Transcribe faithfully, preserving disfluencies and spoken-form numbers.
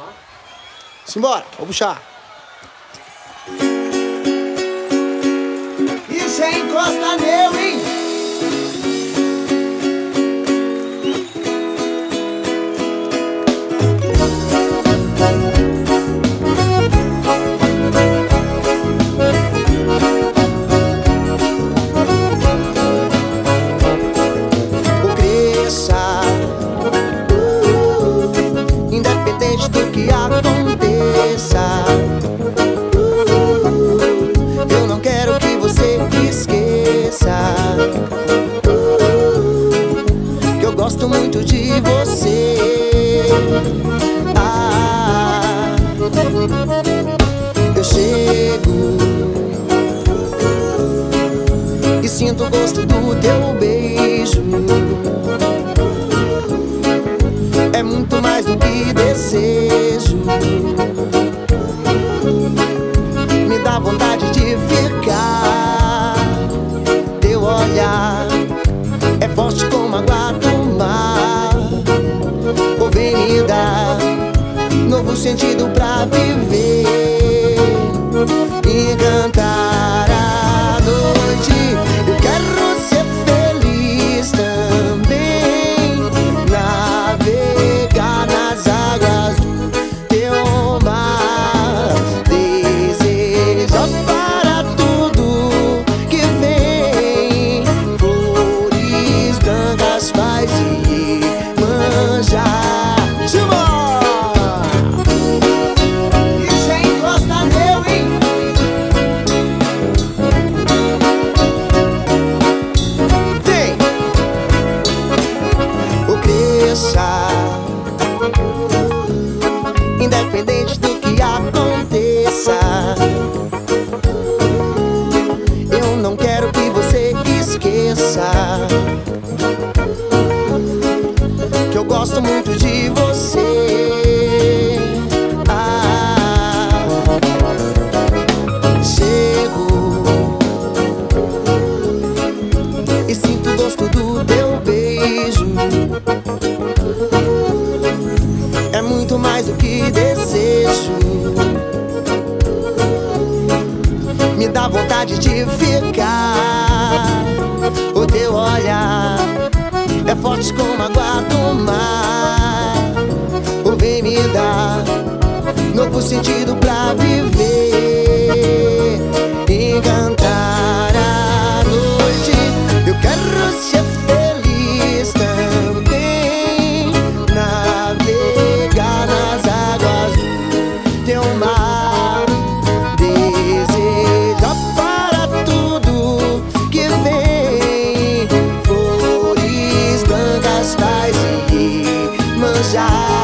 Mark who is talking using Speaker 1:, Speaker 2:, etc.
Speaker 1: Simbora, vou puxar. E cê encosta nele, hein? Ou cresça, uh, independente do que aconteça. uh, Eu não quero que você esqueça uh, que eu gosto muito de você. Ah, eu chego e sinto o gosto do teu beijo. É muito mais do que desejo. Me dá vontade de ficar. Teu olhar é forte como a água do mar. Ou vem me dar novo sentido pra viver e cantar a noite. Eu quero ser feliz também, navegar nas águas do teu mar. Desejar para tudo que vem, flores brancas, paz e manjar. Independente do que aconteça, eu não quero que você esqueça que eu gosto muito de você. Ah, chego e sinto o gosto do teu beijo. É muito mais do que desejo. Me dá vontade de ficar. O teu olhar é forte como a água do mar. Ou vem me dar novo sentido pra viver e cantar a noite. Eu quero ser feliz também, navegar nas águas do teu mar. Desejar para tudo que vem, flores brancas, paz e manjar.